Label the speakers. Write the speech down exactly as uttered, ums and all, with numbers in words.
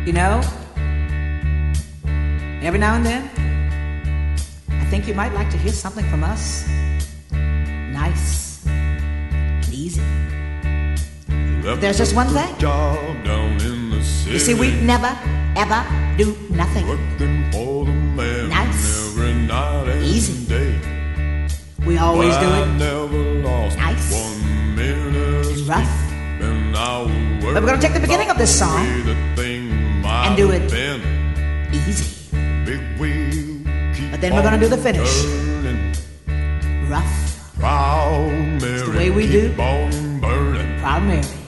Speaker 1: You know, every now and then, I think you might like to hear something from us. Nice and easy. But there's just one thing. You see, we never, ever do nothing nice, easy. We always do it nice and rough. But we're going to take the beginning of this song and do it easy. But then we're going to do the finish rough. It's the way we do Proud Mary.